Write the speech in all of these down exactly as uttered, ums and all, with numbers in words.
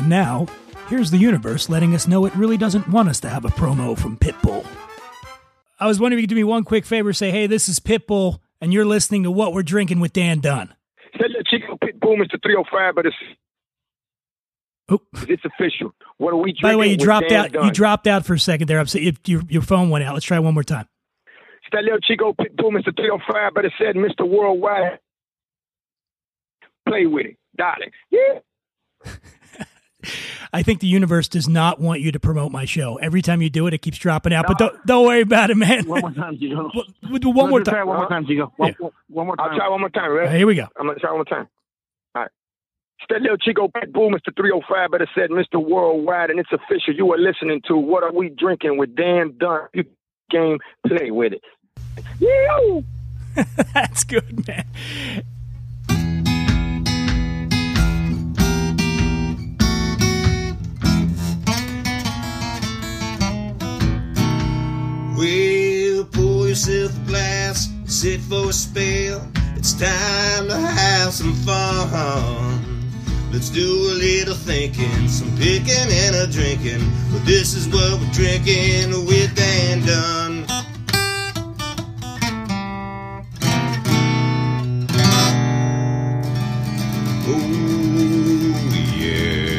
And now, here's the universe letting us know it really doesn't want us to have a promo from Pitbull. I was wondering if you could do me one quick favor, say, hey, this is Pitbull, and you're listening to What We're Drinking with Dan Dunn. Tell your Chico Pitbull, Mister three oh five, but it's, oh. it's official. What are we drinking? By the way, you dropped Dan out. Dunn? You dropped out for a second there. Upset. Your, your phone went out. Let's try one more time. It's that little Chico Pitbull, Mister three oh five, but it said Mister Worldwide. Play with it, darling. Yeah. I think the universe does not want you to promote my show. Every time you do it, it keeps dropping out. No. But don't, don't worry about it, man. One more time, Chico. We'll do one more time. Try one more time, Chico. One, yeah. one more time. I'll try one more time, right? Right, here we go. I'm going to try one more time. All right. It's that little Chico Pitbull, Mister three oh five, but it said Mister Worldwide, and it's official. You are listening to What Are We Drinking with Dan Dunn. You game, play with it. Yeah. That's good, man. Well, pour yourself a glass, sit for a spell. It's time to have some fun. Let's do a little thinking, some picking and a drinking. Well, this is what we're drinking with Dan Dunn. Oh, yeah.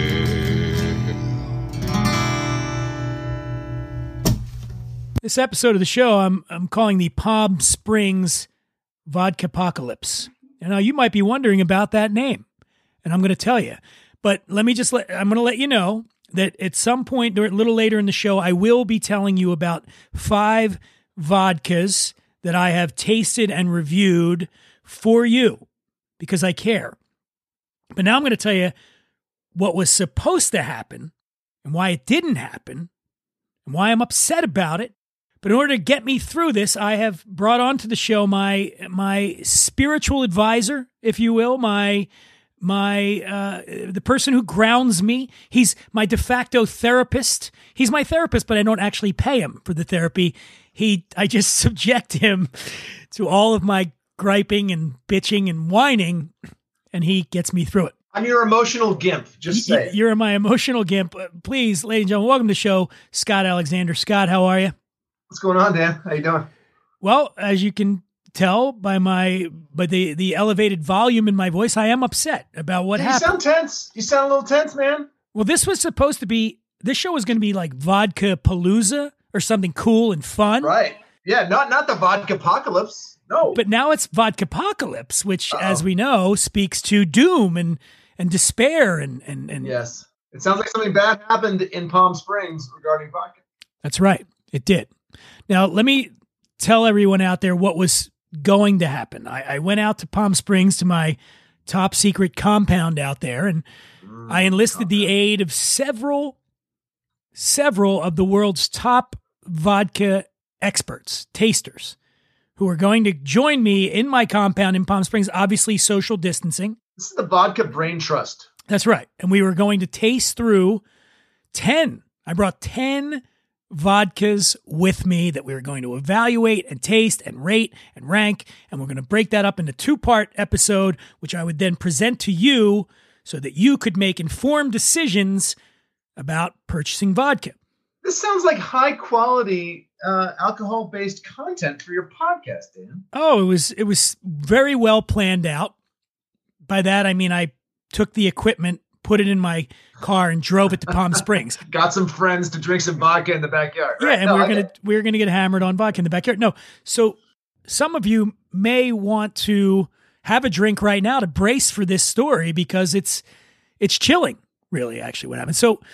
This episode of the show, I'm I'm calling the Palm Springs Vodka Apocalypse. And now you might be wondering about that name, and I'm going to tell you. But let me just let I'm going to let you know that at some point, or a little later in the show, I will be telling you about five vodkas that I have tasted and reviewed for you because I care. But now I'm going to tell you what was supposed to happen and why it didn't happen and why I'm upset about it. But in order to get me through this, I have brought onto the show my my spiritual advisor, if you will, my my uh, the person who grounds me. He's my de facto therapist. He's my therapist, but I don't actually pay him for the therapy. He I just subject him to all of my griping and bitching and whining, and he gets me through it. I'm your emotional gimp. Just say it. You're my emotional gimp. Please, ladies and gentlemen, welcome to the show, Scott Alexander. Scott, how are you? What's going on, Dan? How you doing? Well, as you can tell by my by the, the elevated volume in my voice, I am upset about what you happened. You sound tense. You sound a little tense, man. Well, this was supposed to be, this show was going to be like Vodka Palooza or something cool and fun. Right. Yeah, not not the Vodka Apocalypse. No. But now it's Vodka Apocalypse, which, Uh-oh. as we know, speaks to doom and, and despair. and, and, and Yes. It sounds like something bad happened in Palm Springs regarding vodka. That's right. It did. Now, let me tell everyone out there what was going to happen. I, I went out to Palm Springs to my top secret compound out there, and mm, I enlisted the aid of several, several of the world's top vodka experts, tasters, who are going to join me in my compound in Palm Springs, obviously social distancing. This is the Vodka Brain Trust. That's right. And we were going to taste through ten. I brought ten vodkas with me that we were going to evaluate and taste and rate and rank. And we're going to break that up into a two-part episode, which I would then present to you so that you could make informed decisions about purchasing vodka. This sounds like high-quality uh, alcohol-based content for your podcast, Dan. Oh, it was it was very well planned out. By that, I mean I took the equipment, put it in my car, and drove it to Palm Springs. Got some friends to drink some vodka in the backyard. Right? Yeah, and no, we we're I gonna get... we we're gonna get hammered on vodka in the backyard. No, so some of you may want to have a drink right now to brace for this story because it's it's chilling, really. Actually, what happened? So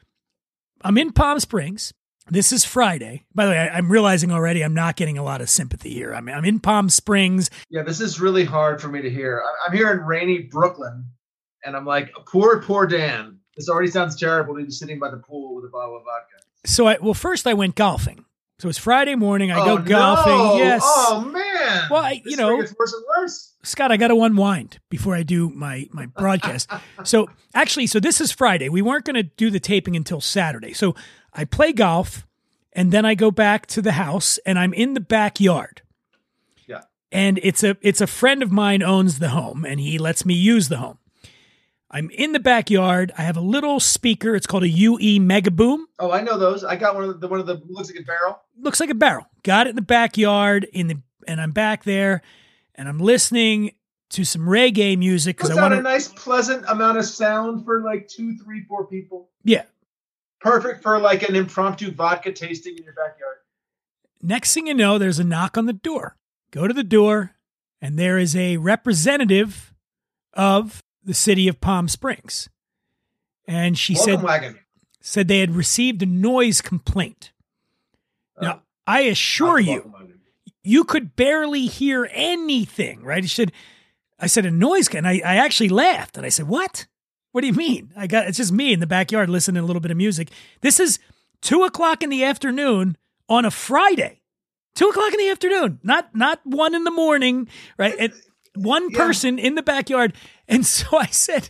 I'm in Palm Springs. This is Friday. By the way, I, I'm realizing already I'm not getting a lot of sympathy here. I mean, I'm in Palm Springs. Yeah, this is really hard for me to hear. I'm here in rainy Brooklyn. And I'm like, poor, poor Dan. This already sounds terrible to be sitting by the pool with a bottle of vodka. So, I, well, first I went golfing. So it's Friday morning. I oh, go golfing. No. Yes. Oh, man. Well, I, you this know, gets worse and worse. Scott, I got to unwind before I do my, my broadcast. So actually, so this is Friday. We weren't going to do the taping until Saturday. So I play golf and then I go back to the house and I'm in the backyard. Yeah. And it's a, it's a friend of mine owns the home and he lets me use the home. I'm in the backyard. I have a little speaker. It's called a U E Mega Boom. Oh, I know those. I got one of the one of the looks like a barrel. Looks like a barrel. Got it in the backyard in the and I'm back there and I'm listening to some reggae music because Puts I out want a nice, pleasant amount of sound for like two, three, four people. Yeah. Perfect for like an impromptu vodka tasting in your backyard. Next thing you know, there's a knock on the door. Go to the door, and there is a representative of the city of Palm Springs. And she Welcome said, wagon. said they had received a noise complaint. Oh. Now, I assure Not you, welcome wagon. you could barely hear anything, right? She said, I said, a noise, and I, I actually laughed. And I said, what? What do you mean? I got, it's just me in the backyard listening to a little bit of music. This is two o'clock in the afternoon on a Friday. Two o'clock in the afternoon, not not one in the morning, right? And one Yeah. person in the backyard. And so I said,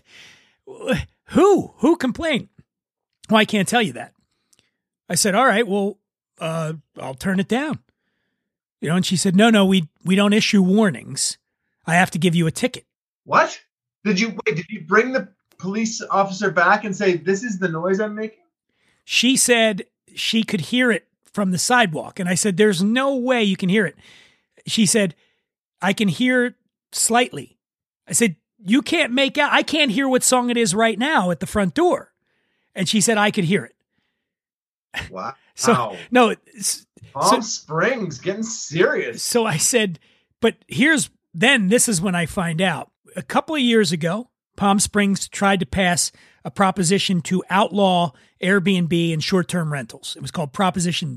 who? Who complained? Well, I can't tell you that. I said, all right, well, uh, I'll turn it down. You know, and she said, no, no, we we don't issue warnings. I have to give you a ticket. What? Did you wait? Did you bring the police officer back and say, this is the noise I'm making? She said she could hear it from the sidewalk. And I said, there's no way you can hear it. She said, I can hear it slightly. I said, you can't make out, I can't hear what song it is right now at the front door. And she said, I could hear it. Wow. So, no, it's- Palm so, Springs, getting serious. so I said, but here's, then this is when I find out. A couple of years ago, Palm Springs tried to pass a proposition to outlaw Airbnb and short-term rentals. It was called Proposition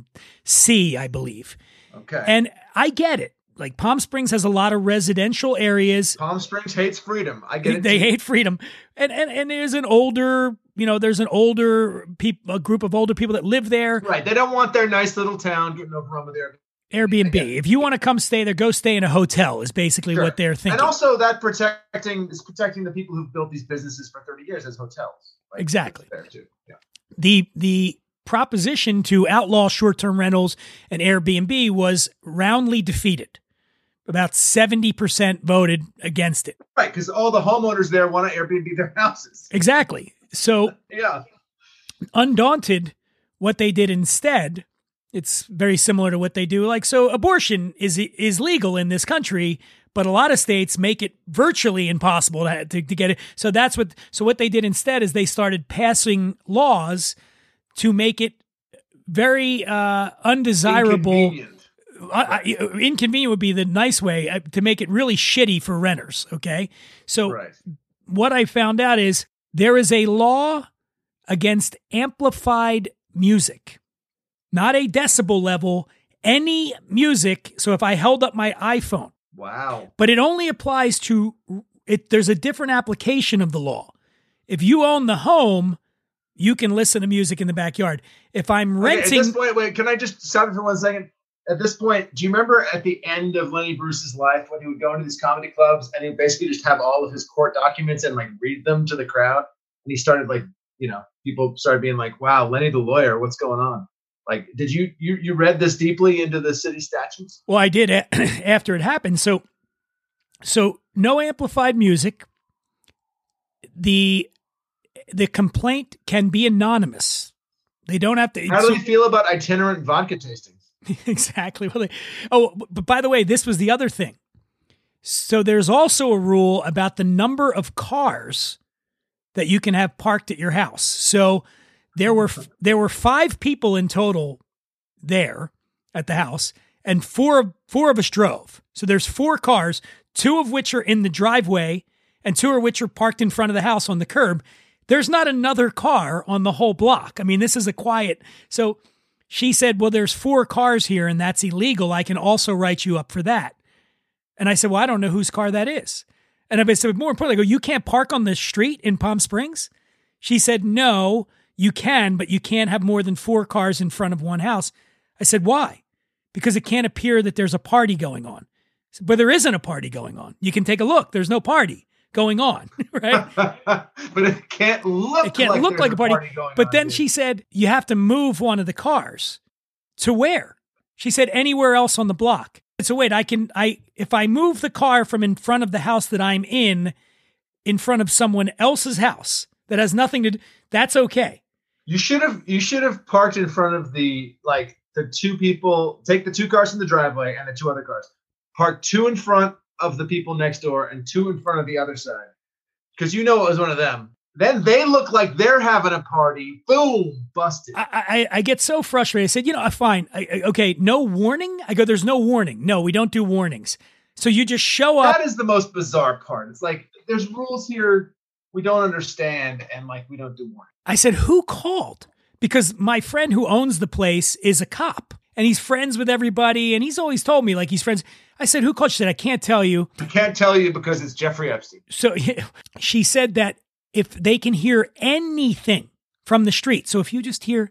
C, I believe. Okay. And I get it. Like Palm Springs has a lot of residential areas. Palm Springs hates freedom. I get it. They too. hate freedom. And, and and there's an older, you know, there's an older people, a group of older people that live there. Right. They don't want their nice little town getting overrun with Airbnb. Airbnb. If you want to come stay there, go stay in a hotel is basically Sure. what they're thinking. And also that protecting is protecting the people who've built these businesses for thirty years as hotels. Right? Exactly. That's fair too. Yeah. The the proposition to outlaw short-term rentals and Airbnb was roundly defeated. About seventy percent voted against it. Right, because all the homeowners there want to Airbnb their houses. Exactly. So Yeah. undaunted, what they did instead, it's very similar to what they do. Like, so abortion is is legal in this country, but a lot of states make it virtually impossible to, to, to get it. So that's what, so what they did instead is they started passing laws to make it very uh, undesirable. Inconvenient. Uh, inconvenient would be the nice way uh, to make it really shitty for renters. Okay. So Right. what I found out is there is a law against amplified music, not a decibel level, any music. So if I held up my iPhone, Wow. but it only applies to it. There's a different application of the law. If you own the home, you can listen to music in the backyard. If I'm Okay, renting, at this point, wait, can I just stop you for one second? At this point, do you remember at the end of Lenny Bruce's life when he would go into these comedy clubs and he would basically just have all of his court documents and like read them to the crowd? And he started like, you know, people started being like, wow, Lenny the lawyer, what's going on? Like, did you, you, you read this deeply into the city statutes? well, I did a- after it happened. So, so no amplified music. The, the complaint can be anonymous. They don't have to. How do so- you feel about itinerant vodka tastings? Exactly. Well, they, oh, but by the way, this was the other thing. So there's also a rule about the number of cars that you can have parked at your house. So there were there were five people in total there at the house, and four four of us drove. So there's four cars, two of which are in the driveway, and two of which are parked in front of the house on the curb. There's not another car on the whole block. I mean, this is a quiet. So she said, well, there's four cars here and that's illegal. I can also write you up for that. And I said, well, I don't know whose car that is. And I said, more importantly, I go, you can't park on the street in Palm Springs? She said, no, you can, but you can't have more than four cars in front of one house. I said, why? Because it can't appear that there's a party going on. I said, but there isn't a party going on. You can take a look. There's no party going on, right? But it can't look It can't like look there's like a party. going But on then here. she said, you have to move one of the cars. To where? She said, anywhere else on the block. So wait, I can, I, if I move the car from in front of the house that I'm in, in front of someone else's house that has nothing to do, that's okay. You should have you should have parked in front of the like the two people. Take the two cars in the driveway and the two other cars. Park two in front of the people next door and two in front of the other side, because you know it was one of them. Then they look like they're having a party. Boom, busted. I, I, I get so frustrated. I said, you know, fine, I, I, okay, no warning. I go, there's no warning. No, we don't do warnings. So you just show up. That is the most bizarre part. It's like there's rules here we don't understand, and like we don't do warning. I said, who called? Because my friend who owns the place is a cop and he's friends with everybody. And he's always told me like he's friends. I said, who called? She said, I can't tell you. I can't tell you because it's Jeffrey Epstein. So she said that if they can hear anything from the street. So if you just hear,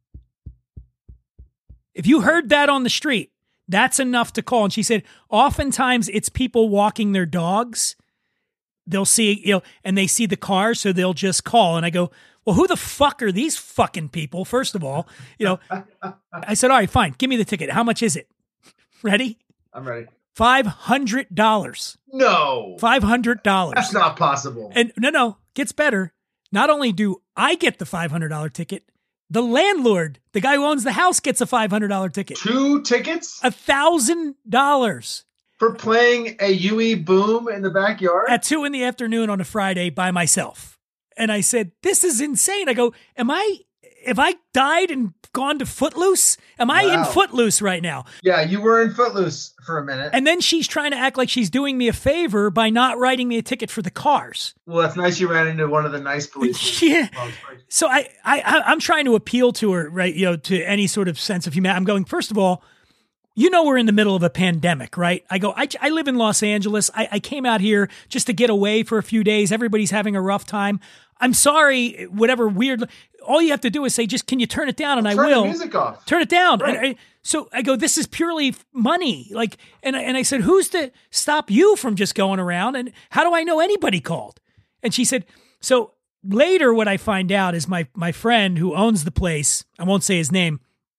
if you heard that on the street, that's enough to call. And she said, oftentimes it's people walking their dogs. They'll see, you know, and they see the car, so they'll just call. And I go, well, who the fuck are these fucking people? First of all, you know, I said, all right, fine. Give me the ticket. How much is it? Ready? I'm ready. five hundred dollars. No. five hundred dollars. That's not possible. And no, no, gets better. Not only do I get the five hundred dollars ticket, the landlord, the guy who owns the house, gets a five hundred dollars ticket. Two tickets? one thousand dollars. For playing a Yui Boom in the backyard? At two in the afternoon on a Friday by myself. And I said, this is insane. I go, am I, have I died and gone to Footloose? Am I Wow. in Footloose right now? Yeah, you were in Footloose for a minute. And then she's trying to act like she's doing me a favor by not writing me a ticket for the cars. Well, that's nice you ran into one of the nice police. Yeah. So I, I, I- I'm trying to appeal to her, right? You know, to any sort of sense of humanity. I'm going, first of all, you know, we're in the middle of a pandemic, right? I go, I, I live in Los Angeles. I, I came out here just to get away for a few days. Everybody's having a rough time. I'm sorry, whatever weird, all you have to do is say, just, can you turn it down? And I Turn will. the music off. Turn it down. Right. And I, so I go, this is purely money. Like, and I, and I said, who's to stop you from just going around? And how do I know anybody called? And she said, so later what I find out is my, my friend who owns the place, I won't say his name.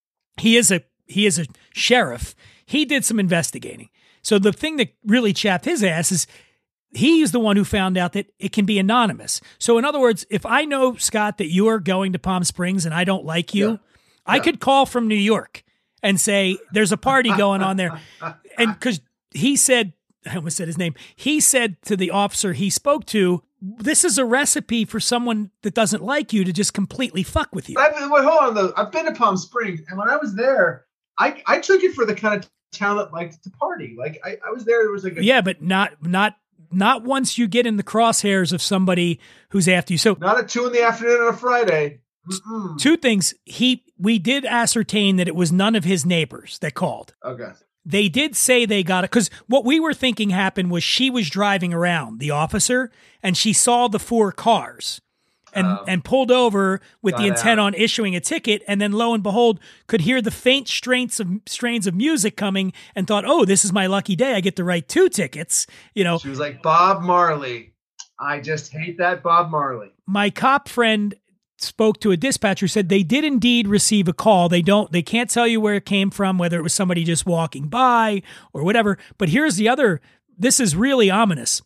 He is a, he is a sheriff. He did some investigating. So the thing that really chapped his ass is he's the one who found out that it can be anonymous. So in other words, if I know, Scott, that you are going to Palm Springs and I don't like you, Yeah. I Yeah. could call from New York and say, there's a party going on there. And because he said, I almost said his name, he said to the officer he spoke to, this is a recipe for someone that doesn't like you to just completely fuck with you. I mean, wait, hold on, though. I've been to Palm Springs, and when I was there, I, I took it for the kind of town that liked to party. Like, I, I was there, there was like a... Yeah, but not, not, not once you get in the crosshairs of somebody who's after you. So Not at two in the afternoon on a Friday. Mm-mm. two things. He, we did ascertain that it was none of his neighbors that called. Okay. They did say they got it because what we were thinking happened was she was driving around, the officer, and she saw the four cars and, Oh. and pulled over with the Got intent out. on issuing a ticket. And then lo and behold, could hear the faint strains of strains of music coming and thought, oh, this is my lucky day. I get to write two tickets. You know, She was like, Bob Marley. I just hate that Bob Marley. my cop friend spoke to a dispatcher, said they did indeed receive a call. They don't, they can't tell you where it came from, whether it was somebody just walking by or whatever. But here's the other, this is really ominous,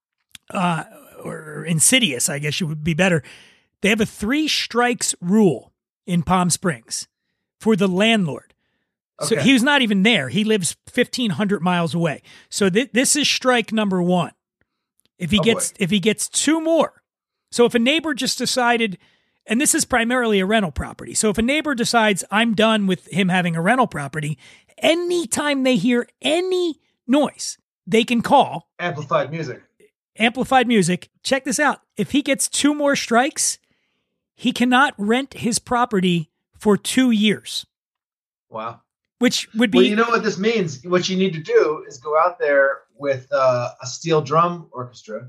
uh, or insidious, I guess it would be better. They have a three strikes rule in Palm Springs for the landlord. So Okay. he was not even there. He lives fifteen hundred miles away. So th- this is strike number one. If he Oh, gets, boy. if he gets two more. So if a neighbor just decided, and this is primarily a rental property. So if a neighbor decides I'm done with him having a rental property, anytime they hear any noise, they can call Amplified music. amplified music. Check this out. If he gets two more strikes, he cannot rent his property for two years, Wow. which would be, Well, you know what this means? What you need to do is go out there with uh, a steel drum orchestra.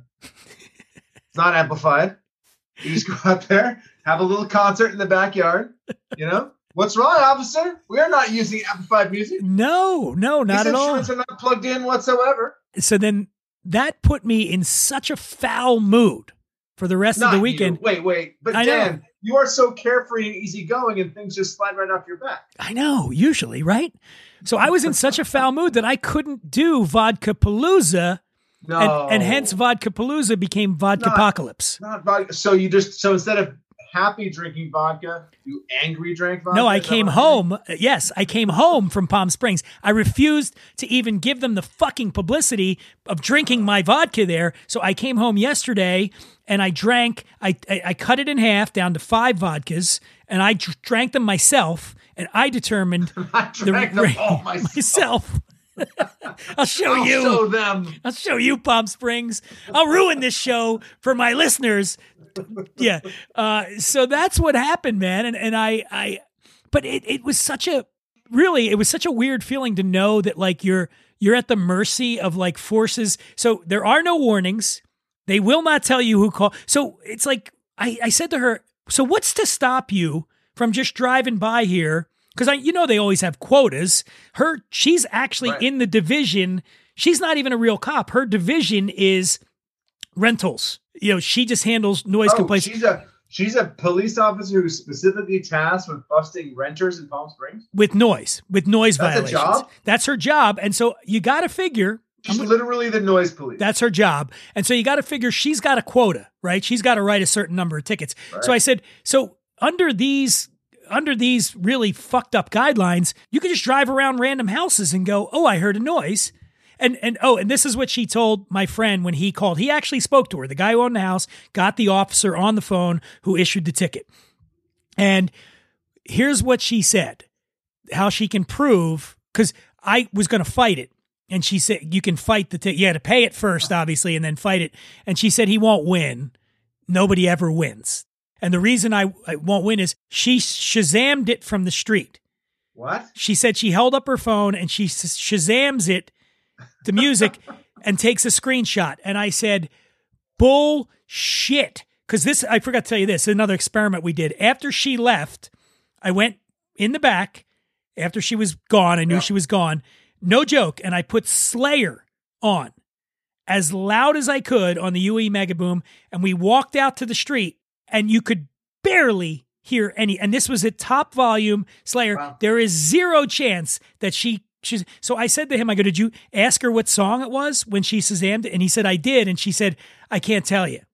It's not amplified. You just go out there, have a little concert in the backyard. You know? What's wrong, officer? We're not using amplified music. no, no, not These at all. instruments are not plugged in whatsoever. So then that put me in such a foul mood for the rest Not of the you. weekend. Wait, wait. But I know. Dan, you are so carefree and easygoing, and things just slide right off your back. I know, usually, right? So I was in such a foul mood that I couldn't do Vodka Palooza No. And, and hence Vodka Palooza became Vodka Apocalypse. Not vodka. So you just so instead of happy drinking vodka, you angry drank vodka? No, I came home. Yes, I came home from Palm Springs. I refused to even give them the fucking publicity of drinking my vodka there. So I came home yesterday and I drank, I, I, I cut it in half down to five vodkas and I dr- drank them myself. And I determined I drank the, them all myself. myself. I'll show I'll you. show them. I'll show you, Palm Springs. I'll ruin this show for my listeners. Yeah. Uh, so that's what happened, man. And and I, I but it, it was such a, really, it was such a weird feeling to know that like you're, you're at the mercy of like forces. So there are no warnings. They will not tell you who called. So it's like, I, I said to her, so what's to stop you from just driving by here? Because I, you know, they always have quotas. Her, she's actually Right. in the division. She's not even a real cop. Her division is rentals. You know, she just handles noise Oh, complaints she's a she's a police officer who's specifically tasked with busting renters in Palm Springs. with noise, with noise That's a violations. job? That's her job. And so you got to figure She's literally the noise police. that's her job. And so you got to figure she's got a quota, right? She's got to write a certain number of tickets. So I said, so under these under these really fucked up guidelines, you could just drive around random houses and go, oh, I heard a noise. And, and oh, and this is what she told my friend when he called. He actually spoke to her. The guy who owned the house got the officer on the phone who issued the ticket. And here's what she said, how she can prove, because I was going to fight it. And she said, you can fight the ticket. You had to pay it first, obviously, and then fight it. And she said, he won't win. Nobody ever wins. And the reason I, I won't win is she Shazammed it from the street. What? She said she held up her phone and she Shazams it, the music, and takes a screenshot. And I said, bullshit. Because this, I forgot to tell you this, another experiment we did. After she left, I went in the back after she was gone. I knew Yeah. she was gone. No joke. And I put Slayer on as loud as I could on the U E Mega Boom. And we walked out to the street and you could barely hear any. And this was at top volume Slayer. Wow. There is zero chance that she, she's, so I said to him, I go, did you ask her what song it was when she Shazammed it? And he said, I did. And she said, I can't tell you.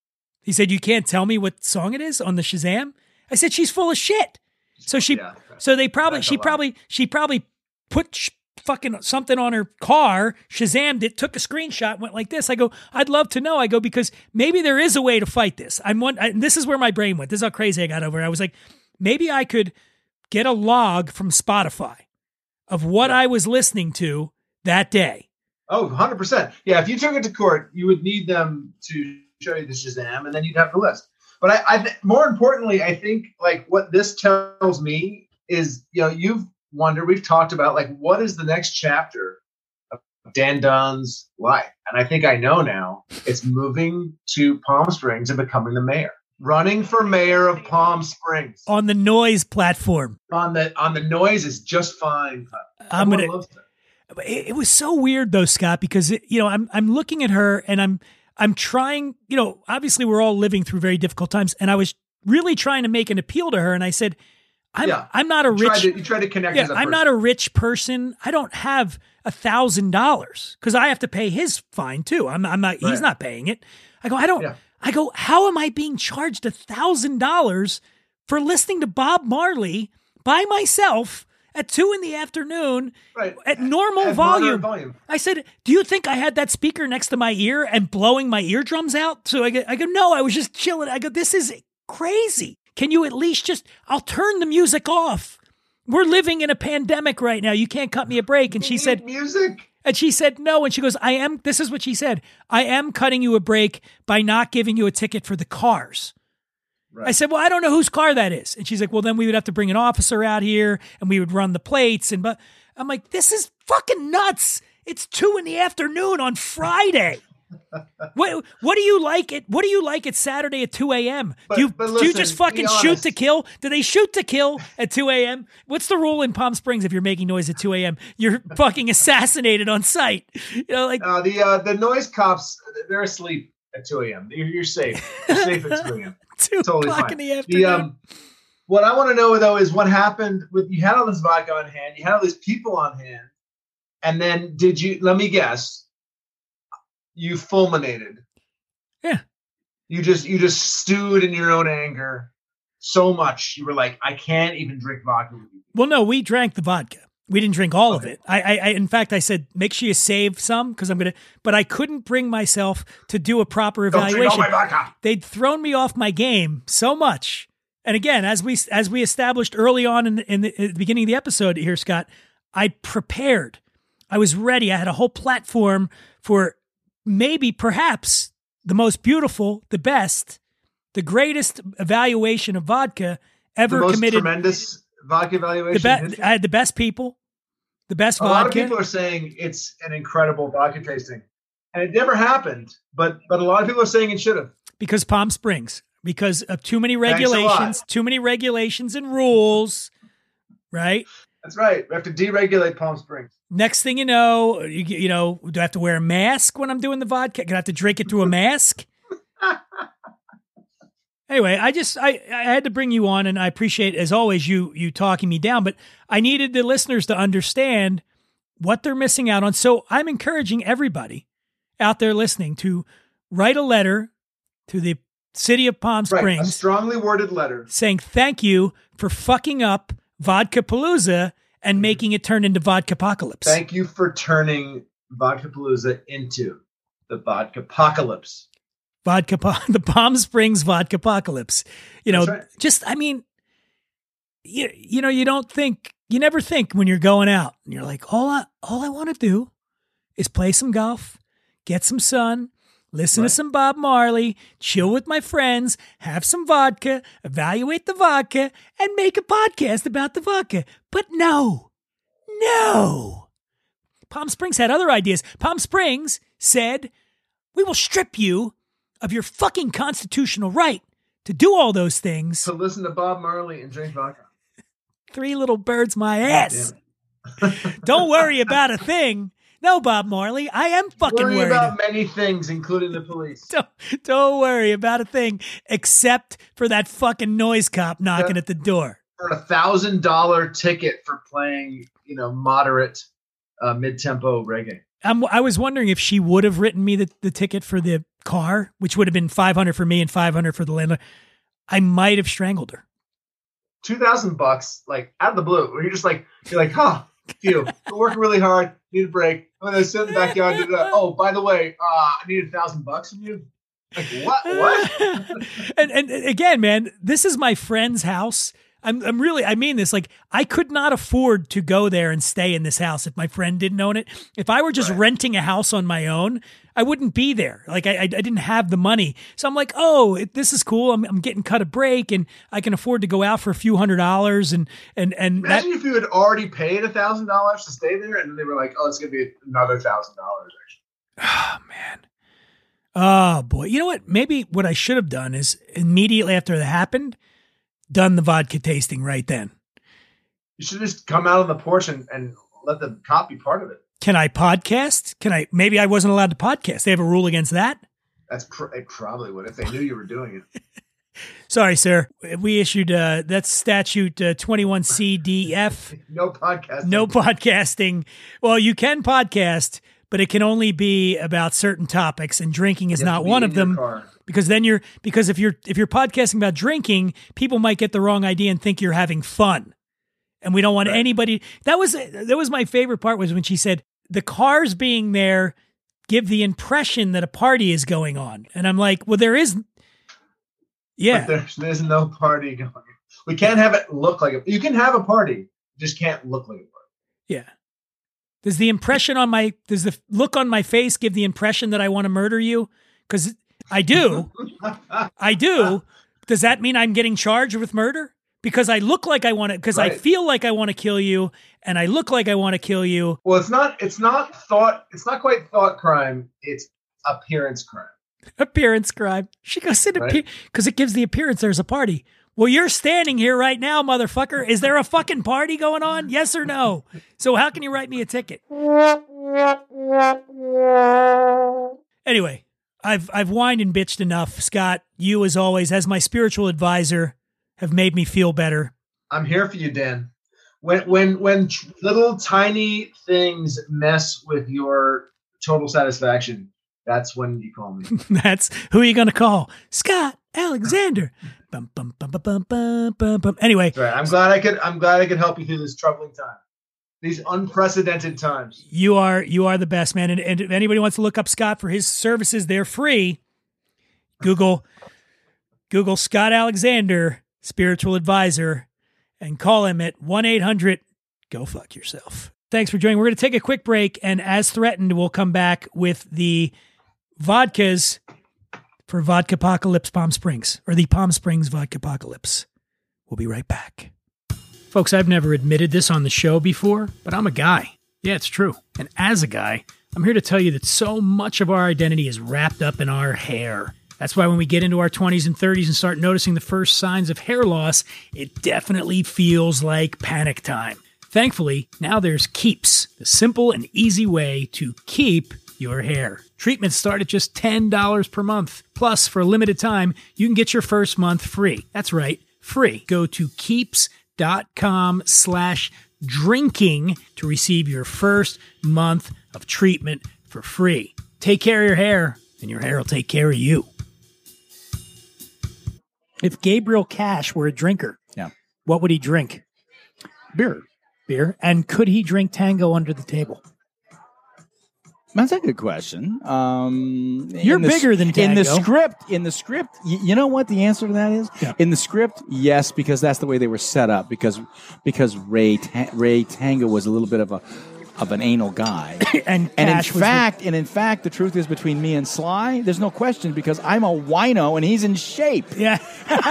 He said, you can't tell me what song it is on the Shazam? I said, she's full of shit. So she, Yeah. so they probably, That's a she lot. probably, she probably put sh- fucking something on her car, Shazammed it, took a screenshot, went like this. I go, I'd love to know. I go, because maybe there is a way to fight this. I'm one, I, this is where my brain went. This is how crazy I got over it. I was like, maybe I could get a log from Spotify of what Yeah. I was listening to that day. Oh, one hundred percent. Yeah, if you took it to court, you would need them to show you the Shazam, and then you'd have the list. But I, I th- more importantly, I think like what this tells me is, you know, you've wondered, we've talked about like what is the next chapter of Dan Dunn's life, and I think I know now. It's moving to Palm Springs and becoming the mayor, running for mayor of Palm Springs On the noise platform. on the on the noise is just fine. I'm Everyone gonna. loves that. It, it was so weird though, Scott, because it, you know I'm I'm looking at her and I'm I'm trying. You know, obviously we're all living through very difficult times, and I was really trying to make an appeal to her, and I said, I'm Yeah. I'm not a You tried rich. to, you tried to connect. Yeah, as a I'm person. not a rich person. I don't have a thousand dollars because I have to pay his fine too. I'm, I'm not. He's Right. not paying it. I go. I don't. Yeah. I go. How am I being charged a thousand dollars for listening to Bob Marley by myself at two in the afternoon Right. at normal At volume? moderate volume. I said, "Do you think I had that speaker next to my ear and blowing my eardrums out?" So I go. I go. No, I was just chilling. I go. This is crazy. Can you at least just? I'll turn the music off. We're living in a pandemic right now. You can't cut me a break. And she You said, need music. and she said, no. And she goes, I am, this is what she said. I am cutting you a break by not giving you a ticket for the cars. Right. I said, well, I don't know whose car that is. And she's like, well, then we would have to bring an officer out here and we would run the plates. And, but I'm like, this is fucking nuts. It's two in the afternoon on Friday. What what do you like it? What do you like at Saturday at two a.m.? But- do you but do you listen, just be fucking shoot honest. to kill? Do they shoot to kill at two a.m.? What's the rule in Palm Springs if you're making noise at two a.m.? You're fucking assassinated on sight. You know, like Uh, the uh, the noise cops, they're asleep at two a.m. You're, you're safe. You're safe at two a.m. two Totally o'clock fine. in the afternoon. The, um, what I want to know though is what happened with you had all this vodka on hand, you had all these people on hand, and then did you? Let me guess. you fulminated. Yeah. You just you just stewed in your own anger so much. You were like, I can't even drink vodka with you. Well, no, we drank the vodka. We didn't drink all Okay. of it. I, I, I, in fact, I said, make sure you save some because I'm going to, but I couldn't bring myself to do a proper Don't drink all evaluation. my vodka. They'd thrown me off my game so much. And again, as we, as we established early on in the, in the, in the beginning of the episode here, Scott, I prepared. I was ready. I had a whole platform for maybe, perhaps the most beautiful, the best, the greatest evaluation of vodka ever The most committed. tremendous vodka evaluation. The in be- history. I had the best people, the best A lot of vodka. people are saying it's an incredible vodka tasting, and it never happened. But but a lot of people are saying it should have. Because Palm Springs, because of too many Thanks a lot. regulations, too many regulations and rules, right? That's right. We have to deregulate Palm Springs. Next thing you know, you, you know, do I have to wear a mask when I'm doing the vodka? Can I have to drink it through a mask? Anyway, I just I, I had to bring you on, and I appreciate, as always, you you talking me down, but I needed the listeners to understand what they're missing out on. So I'm encouraging everybody out there listening to write a letter to the city of Palm Right. A Springs strongly worded letter. saying thank you for fucking up Vodka Palooza and making it turn into Vodka Apocalypse. Thank you for turning Vodka Palooza into the Vodka Apocalypse. Vodka, the Palm Springs Vodka Apocalypse. You know, That's right. just, I mean, you, you know, you don't think, you never think when you're going out and you're like, all I, all I want to do is play some golf, get some sun, listen Right. to some Bob Marley, chill with my friends, have some vodka, evaluate the vodka, and make a podcast about the vodka. But no, no. Palm Springs had other ideas. Palm Springs said, we will strip you of your fucking constitutional right to do all those things. To listen to Bob Marley and drink vodka. Three little birds, my ass. Damn Don't worry about a thing. No, Bob Marley, I am fucking Worry worried. about many things, including the police. Don't, don't worry about a thing except for that fucking noise cop knocking Yeah. at the door. For a thousand dollar ticket for playing, you know, moderate uh, mid tempo reggae. I'm, I was wondering if she would have written me the, the ticket for the car, which would have been five hundred for me and five hundred for the landlord. I might have strangled her. Two thousand bucks, like out of the blue, where you're just like, you're like, huh, phew, we're working really hard, need a break. I'm gonna sit in the backyard. And do that. Oh, by the way, uh, I need a thousand bucks from you. Like what? What? and, and and again, man, this is my friend's house. I'm I'm really, I mean this, like I could not afford to go there and stay in this house if my friend didn't own it. If I were just Right. renting a house on my own, I wouldn't be there. Like I, I I didn't have the money. So I'm like, oh, it, this is cool. I'm I'm getting cut a break and I can afford to go out for a few hundred dollars and, and, and that, Imagine if you had already paid a thousand dollars to stay there, and then they were like, oh, it's gonna be another thousand dollars. oh man. Oh boy. You know what? Maybe what I should have done is immediately after that happened, done the vodka tasting right then. You should just come out on the porch and, and let the cop be part of it. Can I podcast? Can I, maybe I wasn't allowed to podcast. They have a rule against that. That's pr- it probably would if they knew you were doing it. Sorry, sir. We issued, uh, that's statute uh, twenty-one C D F. No podcast. No podcasting. Well, you can podcast, but it can only be about certain topics and drinking is not one of them. Because then you're, because if you're, if you're podcasting about drinking, people might get the wrong idea and think you're having fun. And we don't want Right. anybody, that was, that was my favorite part was when she said the cars being there give the impression that a party is going on. And I'm like, well, there is, yeah. But there's, there's no party going on. We can't have it look like a, you can have a party, you just can't look like a party. Yeah. Does the impression on my, does the look on my face give the impression that I want to murder you? Because I do. I do. Does that mean I'm getting charged with murder? Because I look like I want to, because I Right. feel like I want to kill you and I look like I want to kill you. Well, it's not, it's not thought, it's not quite thought crime, it's appearance crime. Appearance crime. She goes, because Right. it gives the appearance there's a party. Well, you're standing here right now, motherfucker. Is there a fucking party going on? Yes or no? So how can you write me a ticket? Anyway, I've I've whined and bitched enough. Scott, you as always, as my spiritual advisor, have made me feel better. I'm here for you, Dan. When when when tr- little tiny things mess with your total satisfaction, that's when you call me. That's who are you going to call? Scott Alexander. Bum, bum, bum, bum, bum, bum, bum, bum. Anyway, That's right. I'm glad I could. I'm glad I could help you through this troubling time, these unprecedented times. you are you are the best, man. And, and if anybody wants to look up Scott for his services, they're free. Google Google Scott Alexander, spiritual advisor, and call him at one eight hundred go fuck yourself. Thanks for joining. We're going to take a quick break, and as threatened, we'll come back with the vodkas for Vodka Apocalypse Palm Springs, or the Palm Springs Vodka Apocalypse. We'll be right back. Folks, I've never admitted this on the show before, but I'm a guy. Yeah, it's true. And as a guy, I'm here to tell you that so much of our identity is wrapped up in our hair. That's why when we get into our twenties and thirties and start noticing the first signs of hair loss, it definitely feels like panic time. Thankfully, now there's Keeps, the simple and easy way to keep your hair. Treatments start at just ten dollars per month. Plus, for a limited time, you can get your first month free. That's right, free. Go to keeps.com slash drinking to receive your first month of treatment for free. Take care of your hair, and your hair will take care of you. If Gabriel Cash were a drinker, Yeah. what would he drink? Beer. Beer. And could he drink Tango under the table? That's a good question. Um, You're in the, bigger than In the Tango. script, in the script, y- you know what the answer to that is? Yeah. In the script, yes, because that's the way they were set up. Because because Ray Ta- Ray Tango was a little bit of a of an anal guy, and and in Cash was fact, and in fact, the truth is between me and Sly, there's no question because I'm a wino and he's in shape. the, yeah.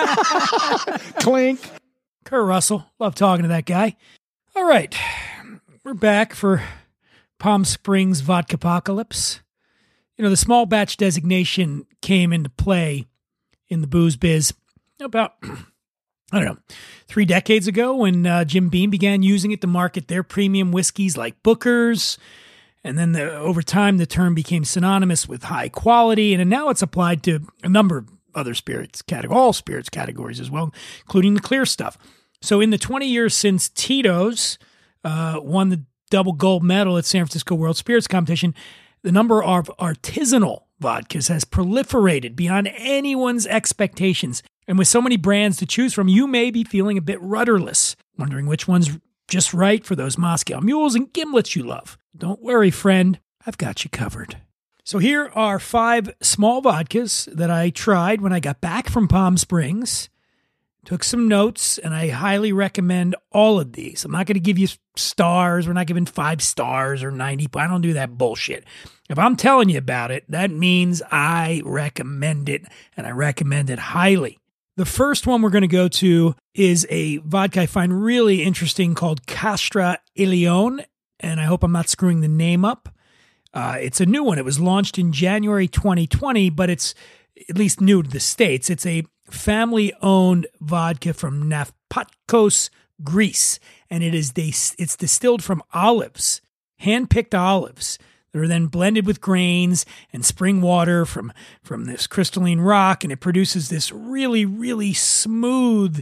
Clink. Kurt Russell. Love talking to that guy. All right. We're back for Palm Springs Vodka Apocalypse. You know, the small batch designation came into play in the booze biz about, I don't know, three decades ago when uh, Jim Beam began using it to market their premium whiskeys like Booker's. And then the, over time, the term became synonymous with high quality. And now it's applied to a number of other spirits, category, all spirits categories as well, including the clear stuff. So in the twenty years since Tito's uh, won the double gold medal at San Francisco World Spirits Competition, the number of artisanal vodkas has proliferated beyond anyone's expectations. And with so many brands to choose from, you may be feeling a bit rudderless, wondering which one's just right for those Moscow mules and gimlets you love. Don't worry, friend. I've got you covered. So here are five small vodkas that I tried when I got back from Palm Springs. Took some notes, and I highly recommend all of these. I'm not going to give you stars. We're not giving five stars or ninety. I don't do that bullshit. If I'm telling you about it, that means I recommend it, and I recommend it highly. The first one we're going to go to is a vodka I find really interesting called Castra e Leone, and I hope I'm not screwing the name up. Uh, it's a new one. It was launched in January twenty twenty, but it's at least new to the States. It's a family-owned vodka from Nafpatkos, Greece, and it is they, it's distilled from olives, hand-picked olives that are then blended with grains and spring water from, from this crystalline rock, and it produces this really, really smooth,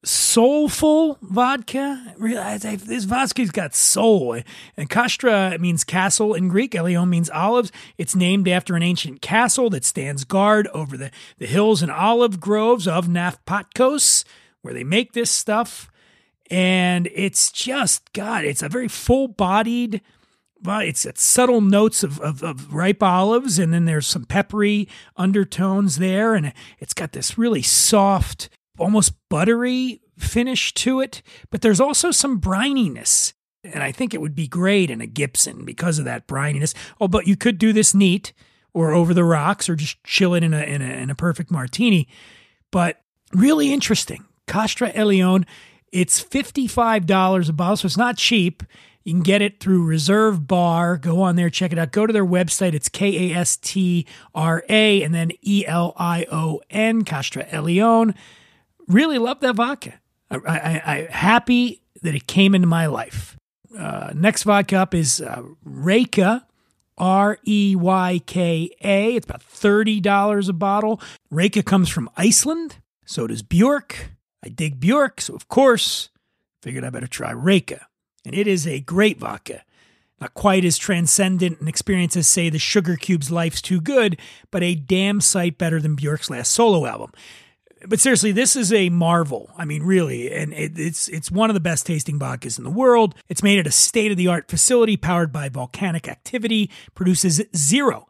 soulful vodka. This vodka's got soul. And Castra means castle in Greek. Eleon means olives. It's named after an ancient castle that stands guard over the, the hills and olive groves of Nafpatkos, where they make this stuff. And it's just, God, it's a very full-bodied, it's got subtle notes of, of, of ripe olives, and then there's some peppery undertones there, and it's got this really soft, almost buttery finish to it, but there's also some brininess, and I think it would be great in a Gibson because of that brininess. Oh, but you could do this neat or over the rocks or just chill it in a in a, in a perfect martini, but really interesting. Castra e Leone, it's fifty-five dollars a bottle, so it's not cheap. You can get it through Reserve Bar. Go on there, check it out. Go to their website. It's K A S T R A and then E L I O N, Castra e Leone. Really love that vodka. I, I, I happy that it came into my life. Uh, next vodka up is uh, Reyka, R E Y K A. It's about thirty dollars a bottle. Reyka comes from Iceland. So does Bjork. I dig Bjork, so of course, figured I better try Reyka. And it is a great vodka. Not quite as transcendent an experience as, say, the Sugar Cubes' Life's Too Good, but a damn sight better than Bjork's last solo album. But seriously, this is a marvel. I mean, really, and it, it's it's one of the best tasting vodkas in the world. It's made at a state-of-the-art facility powered by volcanic activity, produces zero,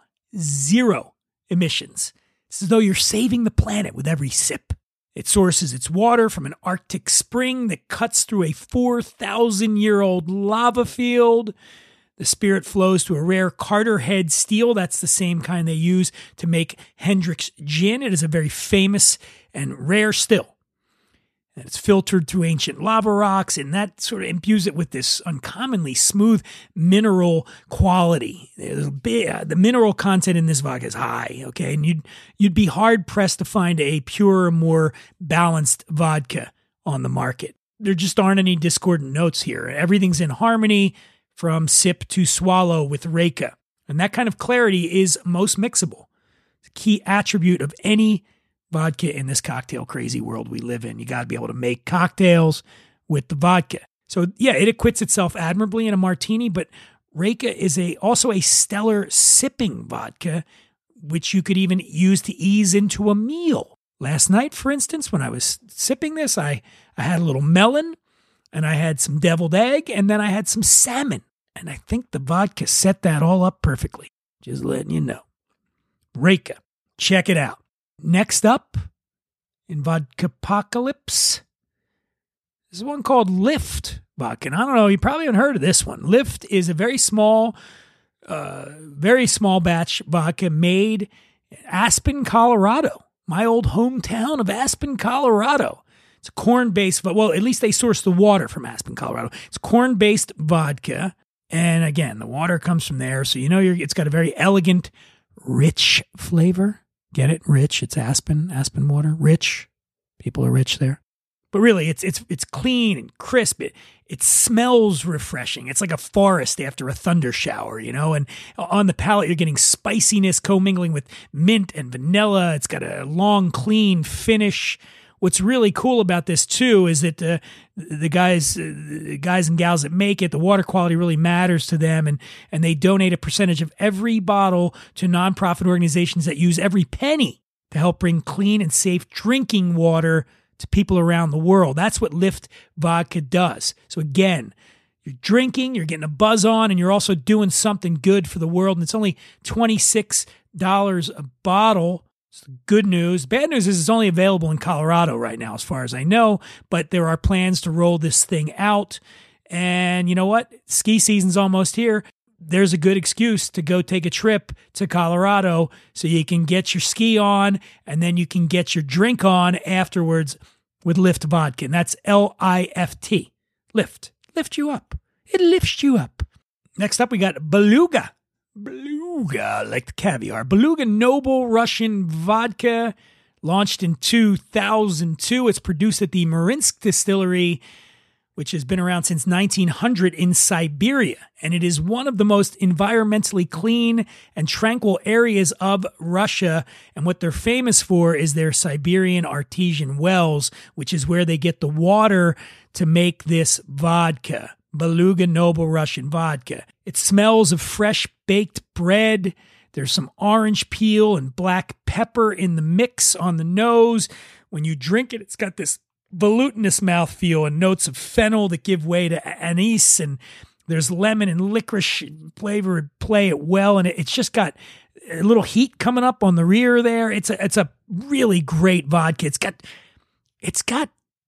zero emissions. It's as though you're saving the planet with every sip. It sources its water from an Arctic spring that cuts through a four thousand year old lava field. The spirit flows through a rare Carter Head steel. That's the same kind they use to make Hendrick's gin. It is a very famous and rare still. And it's filtered through ancient lava rocks, and that sort of imbues it with this uncommonly smooth mineral quality. There's a big, uh, the mineral content in this vodka is high, okay? And you'd, you'd be hard-pressed to find a purer, more balanced vodka on the market. There just aren't any discordant notes here. Everything's in harmony from sip to swallow with Reyka. And that kind of clarity is most mixable. It's a key attribute of any vodka in this cocktail crazy world we live in. You got to be able to make cocktails with the vodka. So yeah, it acquits itself admirably in a martini, but Reyka is a also a stellar sipping vodka, which you could even use to ease into a meal. Last night, for instance, when I was sipping this, I, I had a little melon, and I had some deviled egg, and then I had some salmon. And I think the vodka set that all up perfectly. Just letting you know. Reyka. Check it out. Next up, in Vodkapocalypse, there's one called Lift vodka. And I don't know, you probably haven't heard of this one. Lift is a very small, uh, very small batch vodka made in Aspen, Colorado. My old hometown of Aspen, Colorado. It's a corn-based, well, at least they source the water from Aspen, Colorado. It's corn-based vodka. And again, the water comes from there. So you know you're, it's got a very elegant, rich flavor. Get it? Rich. It's Aspen, Aspen water. Rich. People are rich there. But really, it's it's it's clean and crisp. It, it smells refreshing. It's like a forest after a thunder shower, you know? And on the palate, you're getting spiciness commingling with mint and vanilla. It's got a long, clean finish. What's really cool about this, too, is that uh, the guys uh, the guys and gals that make it, the water quality really matters to them, and, and they donate a percentage of every bottle to nonprofit organizations that use every penny to help bring clean and safe drinking water to people around the world. That's what Lift Vodka does. So again, you're drinking, you're getting a buzz on, and you're also doing something good for the world, and it's only twenty-six dollars a bottle. It's good news. Bad news is it's only available in Colorado right now, as far as I know, but there are plans to roll this thing out. And you know what? Ski season's almost here. There's a good excuse to go take a trip to Colorado so you can get your ski on and then you can get your drink on afterwards with Lift Vodka. And that's L I F T. Lift. Lift you up. It lifts you up. Next up, we got Beluga. Beluga, like the caviar. Beluga Noble Russian Vodka, launched in two thousand two. It's produced at the Marinsk Distillery, which has been around since nineteen hundred in Siberia. And it is one of the most environmentally clean and tranquil areas of Russia. And what they're famous for is their Siberian artesian wells, which is where they get the water to make this vodka. Beluga Noble Russian Vodka. It smells of fresh baked bread. There's some orange peel and black pepper in the mix on the nose. When you drink it, it's got this volutinous mouthfeel and notes of fennel that give way to anise, and there's lemon and licorice flavor play it well, and it's just got a little heat coming up on the rear there. It's a it's a really great vodka. It's got it's got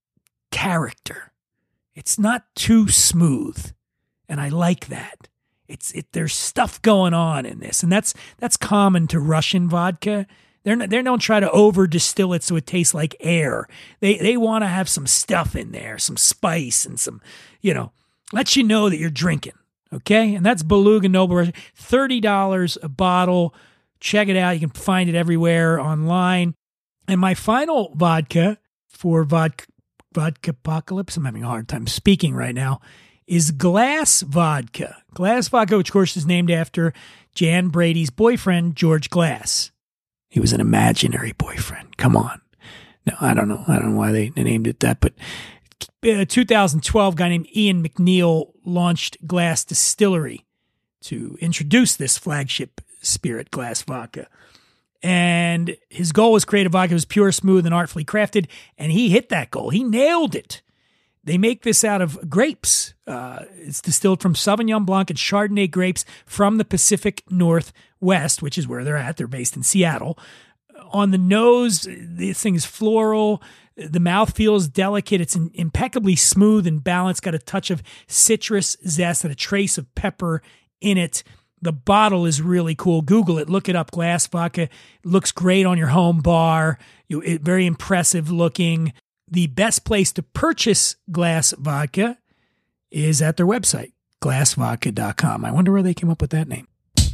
character. It's not too smooth, and I like that. It's it. There's stuff going on in this, and that's that's common to Russian vodka. They're not, they don't try to over distill it so it tastes like air. They they want to have some stuff in there, some spice and some, you know, let you know that you're drinking. Okay, and that's Beluga Noble Russian. thirty dollars a bottle. Check it out. You can find it everywhere online. And my final vodka for vodka. Vodkapocalypse, I'm having a hard time speaking right now, is Glass Vodka. Glass Vodka, which of course is named after Jan Brady's boyfriend, George Glass. He was an imaginary boyfriend. Come on. No, I don't know. I don't know why they named it that, but uh, two thousand twelve, a guy named Ian McNeil launched Glass Distillery to introduce this flagship spirit glass vodka. And his goal was create a vodka that was pure, smooth, and artfully crafted, and he hit that goal. He nailed it. They make this out of grapes. Uh, it's distilled from Sauvignon Blanc and Chardonnay grapes from the Pacific Northwest, which is where they're at. They're based in Seattle. On the nose, this thing is floral. The mouth feels delicate. It's impeccably smooth and balanced. Got a touch of citrus zest and a trace of pepper in it. The bottle is really cool. Google it. Look it up. Glass vodka. It looks great on your home bar. You, it, very impressive looking. The best place to purchase glass vodka is at their website, glass vodka dot com. I wonder where they came up with that name.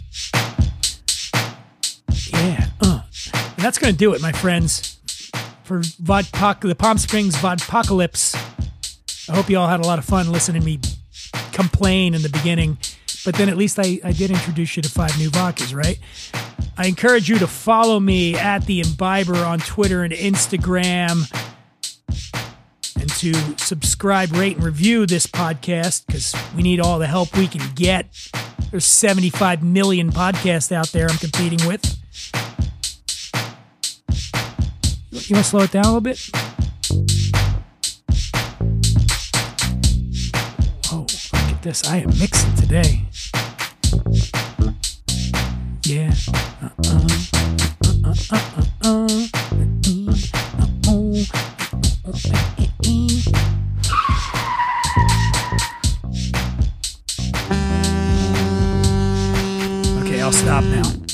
Yeah. Uh. And that's going to do it, my friends, for Vodpoc- the Palm Springs Vodpocalypse. I hope you all had a lot of fun listening to me complain in the beginning. But then at least I, I did introduce you to five new vodkas, right? I encourage you to follow me at The Imbiber on Twitter and Instagram, and to subscribe, rate, and review this podcast, because we need all the help we can get. There's seventy-five million podcasts out there I'm competing with. You want to slow it down a little bit? Oh, look at this. I am mixing today. Yeah. Uh-uh. Uh-uh. Uh-uh. Okay, I'll stop now.